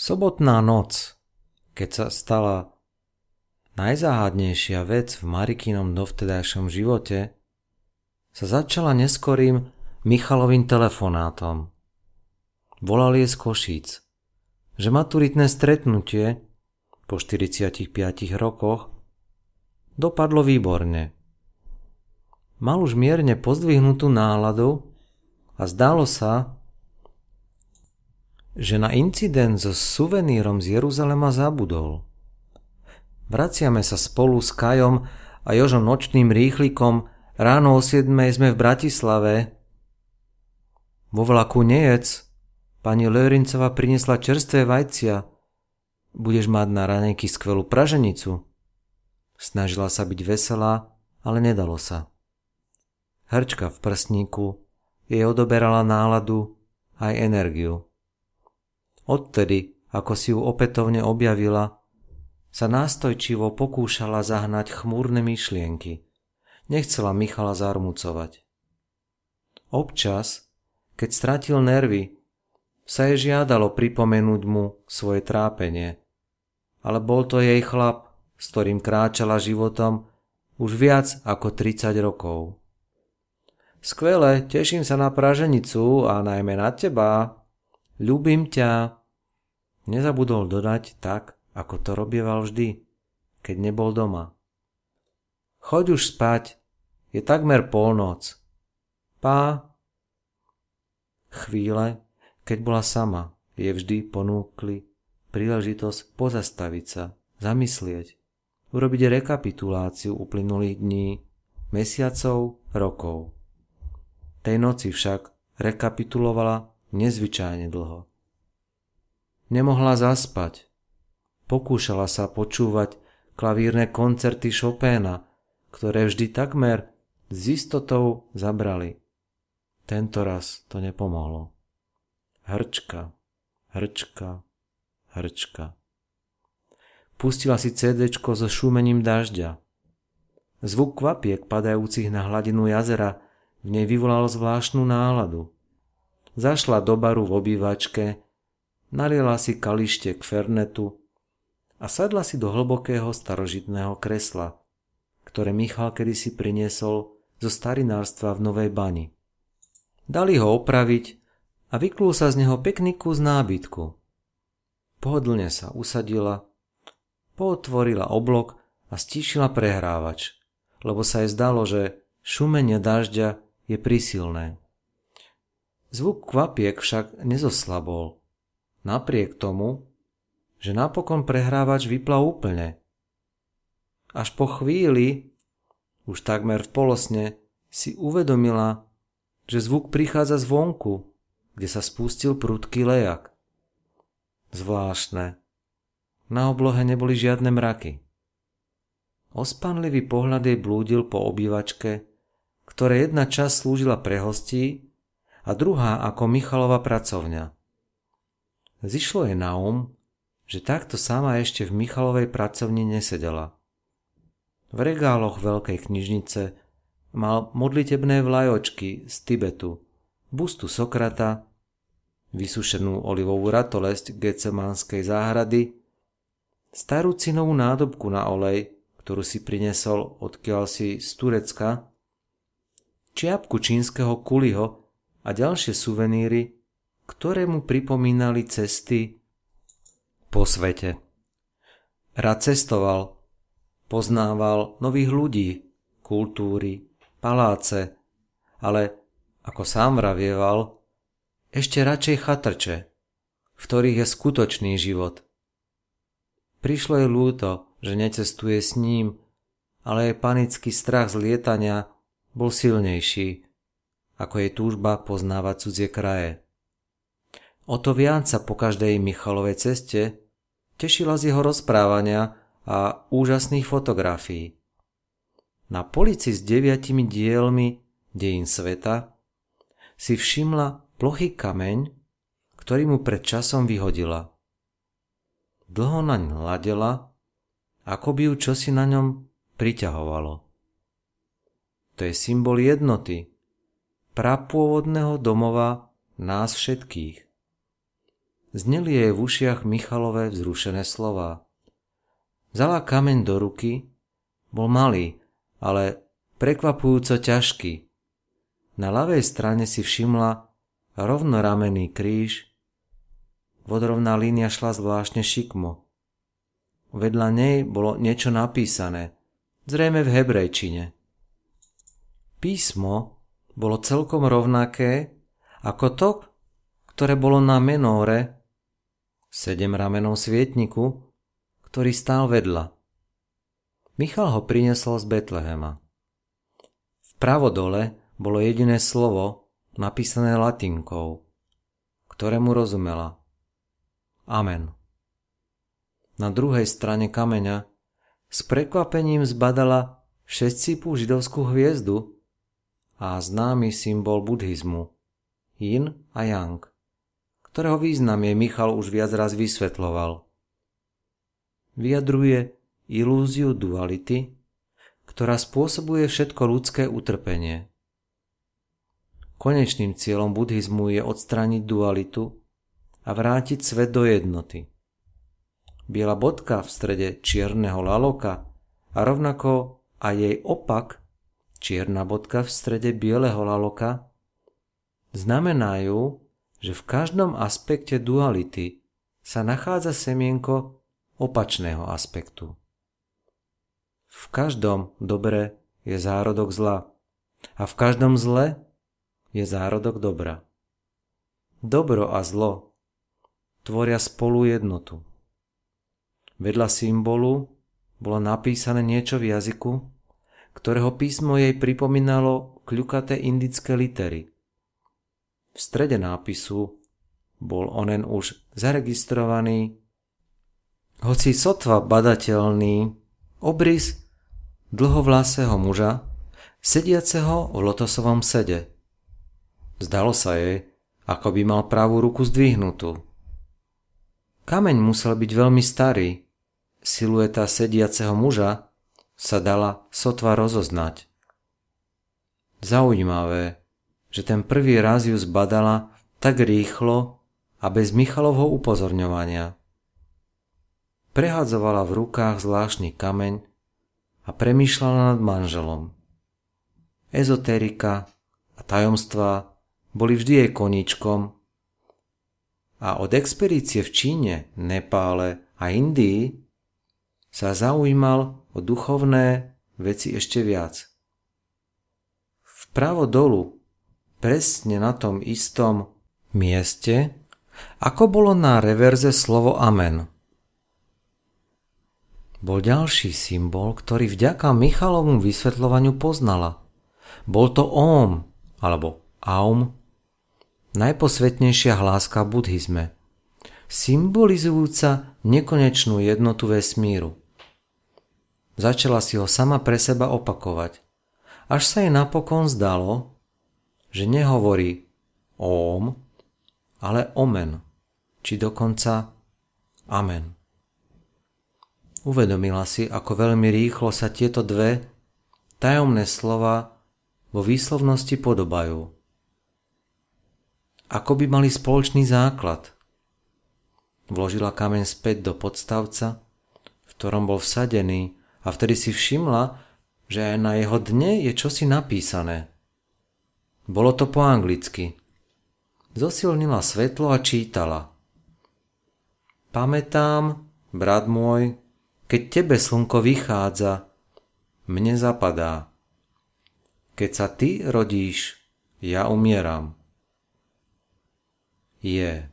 Sobotná noc, keď sa stala najzáhadnejšia vec v Marikinom dovtedajšom živote, sa začala neskorým Michalovým telefonátom. Volal jej z Košíc, že maturitné stretnutie po 45 rokoch dopadlo výborne. Mal už mierne pozdvihnutú náladu a zdalo sa, že na incident so suvenírom z Jeruzalema zabudol. Vraciame sa spolu s Kajom a Jožom nočným rýchlikom. Ráno o 7 sme v Bratislave. Vo vlaku nejedz. Pani Lörincová priniesla čerstvé vajcia. Budeš mať na raňajky skvelú praženicu. Snažila sa byť veselá, ale nedalo sa. Hrčka v prsníku jej odoberala náladu aj energiu. Odtedy, ako si ju opätovne objavila, sa nástojčivo pokúšala zahnať chmúrne myšlienky. Nechcela Michala zarmucovať. Občas, keď stratil nervy, sa jej žiadalo pripomenúť mu svoje trápenie. Ale bol to jej chlap, s ktorým kráčala životom už viac ako 30 rokov. Skvelé, teším sa na praženicu a najmä na teba. Ľúbim ťa. Nezabudol dodať tak, ako to robieval vždy, keď nebol doma. Choď už spať, je takmer polnoc. Pá. Chvíle, keď bola sama, jej vždy ponúkli príležitosť pozastaviť sa, zamyslieť, urobiť rekapituláciu uplynulých dní, mesiacov, rokov. Tej noci však rekapitulovala nezvyčajne dlho. Nemohla zaspať. Pokúšala sa počúvať klavírne koncerty Chopina, ktoré vždy takmer s istotou zabrali. Tentoraz to nepomohlo. Hrčka, hrčka, hrčka. Pustila si CDčko so šúmením dažďa. Zvuk kvapiek padajúcich na hladinu jazera v nej vyvolal zvláštnu náladu. Zašla do baru v obývačke, naliela si kalište k fernetu a sadla si do hlbokého starožitného kresla, ktoré Michal kedysi priniesol zo starinárstva v Novej Bani. Dali ho opraviť a vyklul sa z neho pekný kus nábytku. Pohodlne sa usadila, pootvorila oblok a stíšila prehrávač, lebo sa jej zdalo, že šumenie dažďa je prísilné. Zvuk kvapiek však nezoslabol, napriek tomu, že napokon prehrávač vypla úplne. Až po chvíli, už takmer v polosne, si uvedomila, že zvuk prichádza zvonku, kde sa spustil prudký lejak. Zvláštne. Na oblohe neboli žiadne mraky. Ospanlivý pohľad jej blúdil po obývačke, ktoré jedna časť slúžila pre hostí a druhá ako Michalova pracovňa. Zišlo jej na že takto sama ešte v Michalovej pracovni nesedela. V regáloch veľkej knižnice mal modlitebné vlajočky z Tibetu, bustu Sokrata, vysušenú olivovú ratolesť Getsemanskej záhrady, starú cinovú nádobku na olej, ktorú si priniesol odkiaľsi z Turecka, čiapku čínskeho kuliho a ďalšie suveníry, ktoré mu pripomínali cesty po svete. Rád cestoval, poznával nových ľudí, kultúry, paláce, ale, ako sám vravieval, ešte radšej chatrče, v ktorých je skutočný život. Prišlo jej ľúto, že necestuje s ním, ale jej panický strach z lietania bol silnejší, ako jej túžba poznávať cudzie kraje. O to viac sa po každej Michalovej ceste tešila z jeho rozprávania a úžasných fotografií. Na polici s 9 dielmi dejín sveta si všimla plochý kameň, ktorý mu pred časom vyhodila. Dlho naň hľadela, ako by ju čosi na ňom priťahovalo. To je symbol jednoty, prapôvodného domova nás všetkých. zneli jej v ušiach Michalové vzrušené slová. Vzala kameň do ruky, bol malý, ale prekvapujúco ťažký. Na ľavej strane si všimla rovnoramenný kríž, vodrovná línia šla zvláštne šikmo. Vedľa nej bolo niečo napísané, zrejme v hebrejčine. Písmo bolo celkom rovnaké ako to, ktoré bolo na menóre, 7-ramennom svietniku, ktorý stál vedľa. Michal ho priniesol z Betlehema. Vpravo dole bolo jediné slovo, napísané latinkou, ktorému rozumela. Amen. Na druhej strane kameňa s prekvapením zbadala 6-cípú židovskú hviezdu a známy symbol buddhizmu, Yin a Yang, ktorého význam jej Michal už viac raz vysvetľoval. Vyjadruje ilúziu duality, ktorá spôsobuje všetko ľudské utrpenie. Konečným cieľom buddhizmu je odstrániť dualitu a vrátiť svet do jednoty. Biela bodka v strede čierneho laloka a rovnako aj jej opak, čierna bodka v strede bieleho laloka, znamenajú, že v každom aspekte duality sa nachádza semienko opačného aspektu. V každom dobre je zárodok zla a v každom zle je zárodok dobra. Dobro a zlo tvoria spolu jednotu. Vedľa symbolu bolo napísané niečo v jazyku, ktorého písmo jej pripomínalo kľukaté indické litery. V strede nápisu bol onen už zaregistrovaný, hoci sotva badateľný, obrys dlhovlásého muža, sediaceho v lotosovom sede. Zdalo sa jej, ako by mal pravú ruku zdvihnutú. Kameň musel byť veľmi starý, silueta sediaceho muža sa dala sotva rozoznať. Zaujímavé, že ten prvý raz ju zbadala tak rýchlo a bez Michalovho upozorňovania. Prehádzovala v rukách zvláštny kameň a premýšľala nad manželom. Ezoterika a tajomstvá boli vždy jej koníčkom a od expedície v Číne, Nepále a Indii sa zaujímal o duchovné veci ešte viac. Vpravo dolu, presne na tom istom mieste, ako bolo na reverze slovo Amen. Bol ďalší symbol, ktorý vďaka Michalovmu vysvetľovaniu poznala. Bol to Om, alebo Aum, najposvetnejšia hláska v buddhizme, symbolizujúca nekonečnú jednotu vesmíru. Začala si ho sama pre seba opakovať, až sa jej napokon zdalo, že nehovorí Om, ale Omen, či dokonca Amen. Uvedomila si, ako veľmi rýchlo sa tieto dve tajomné slova vo výslovnosti podobajú. Ako by mali spoločný základ. Vložila kameň späť do podstavca, v ktorom bol vsadený, a vtedy si všimla, že aj na jeho dne je čosi napísané. Bolo to po anglicky. Zosilnila svetlo a čítala. Pamätám, brat môj, keď tebe slnko vychádza, mne zapadá. Keď sa ty rodíš, ja umieram. Je.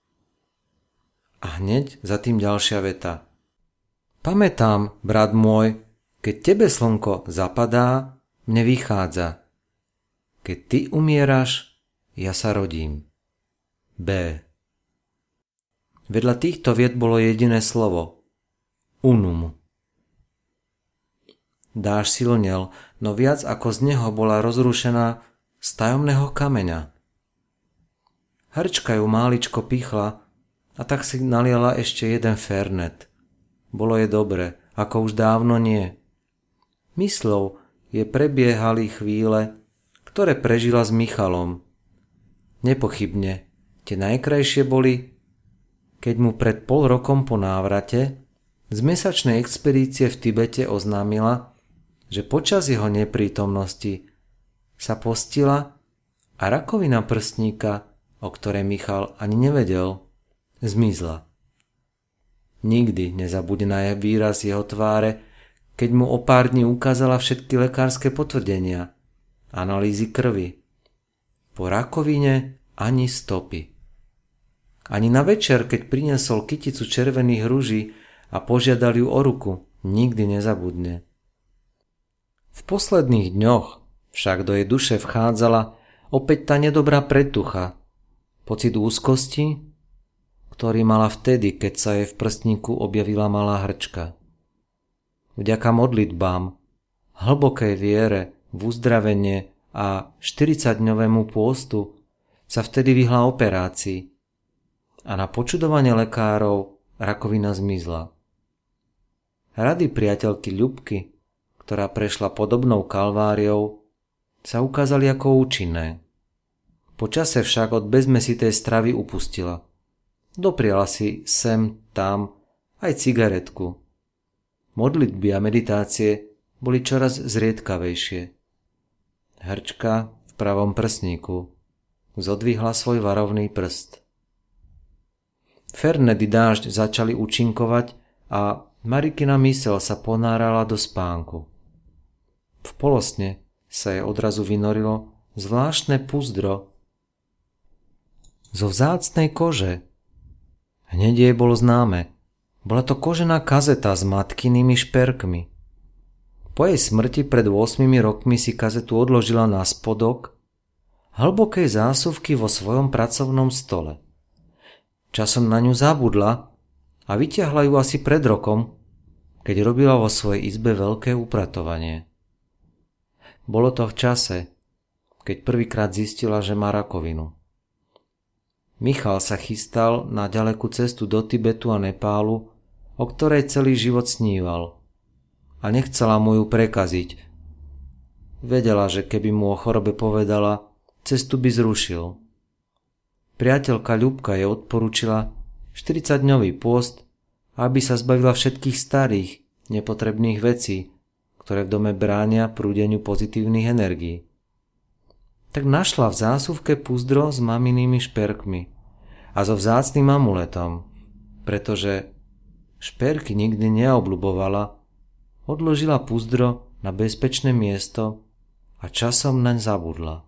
A hneď za tým ďalšia veta. Pamätám, brat môj, keď tebe slnko zapadá, mne vychádza. Keď ty umieraš, ja sa rodím. B. Vedľa týchto viet bolo jediné slovo. Unum. Dáž silnel, no viac ako z neho bola rozrušená z tajomného kameňa. Hrčka ju máličko pichla a tak si naliala ešte jeden fernet. Bolo je dobre, ako už dávno nie. Myslou je prebiehali chvíle, ktoré prežila s Michalom. Nepochybne, tie najkrajšie boli, keď mu pred pol rokom po návrate z mesačnej expedície v Tibete oznámila, že počas jeho neprítomnosti sa postila a rakovina prstníka, o ktorej Michal ani nevedel, zmizla. Nikdy nezabude na výraz jeho tváre, keď mu o pár dní ukázala všetky lekárske potvrdenia, analýzy krvi. Po rakovine ani stopy. Ani na večer, keď priniesol kyticu červených ruží a požiadal ju o ruku, nikdy nezabudne. V posledných dňoch však do jej duše vchádzala opäť tá nedobrá predtucha, pocit úzkosti, ktorý mala vtedy, keď sa jej v prstníku objavila malá hrčka. Vďaka modlitbám, hlbokej viere v uzdravenie a 40-dňovému pôstu sa vtedy vyhla operácii a na počudovanie lekárov rakovina zmizla. Rady priateľky Ľubky, ktorá prešla podobnou kalváriou, sa ukázali ako účinné. Po čase však od bezmäsitej stravy upustila. Dopriala si sem, tam aj cigaretku. Modlitby a meditácie boli čoraz zriedkavejšie. Hrčka v pravom prsníku zodvihla svoj varovný prst. Ferned i dážď začali účinkovať a Marikina myseľ sa ponárala do spánku. V polosne sa jej odrazu vynorilo zvláštne púzdro zo vzácnej kože. Hneď jej bolo známe. Bola to kožená kazeta s matkynými šperkmi. Po jej smrti pred 8 rokmi si kazetu odložila na spodok hlbokej zásuvky vo svojom pracovnom stole. Časom na ňu zabudla a vytiahla ju asi pred rokom, keď robila vo svojej izbe veľké upratovanie. Bolo to v čase, keď prvýkrát zistila, že má rakovinu. Michal sa chystal na ďalekú cestu do Tibetu a Nepálu, o ktorej celý život sníval, a nechcela mu ju prekaziť. Vedela, že keby mu o chorobe povedala, cestu by zrušil. Priateľka Ľubka jej odporúčila 40-dňový pôst, aby sa zbavila všetkých starých, nepotrebných vecí, ktoré v dome bránia prúdeniu pozitívnych energií. Tak našla v zásuvke púzdro s maminými šperkmi a so vzácnym amuletom, pretože šperky nikdy neobľubovala, odložila púzdro na bezpečné miesto a časom naň zabudla.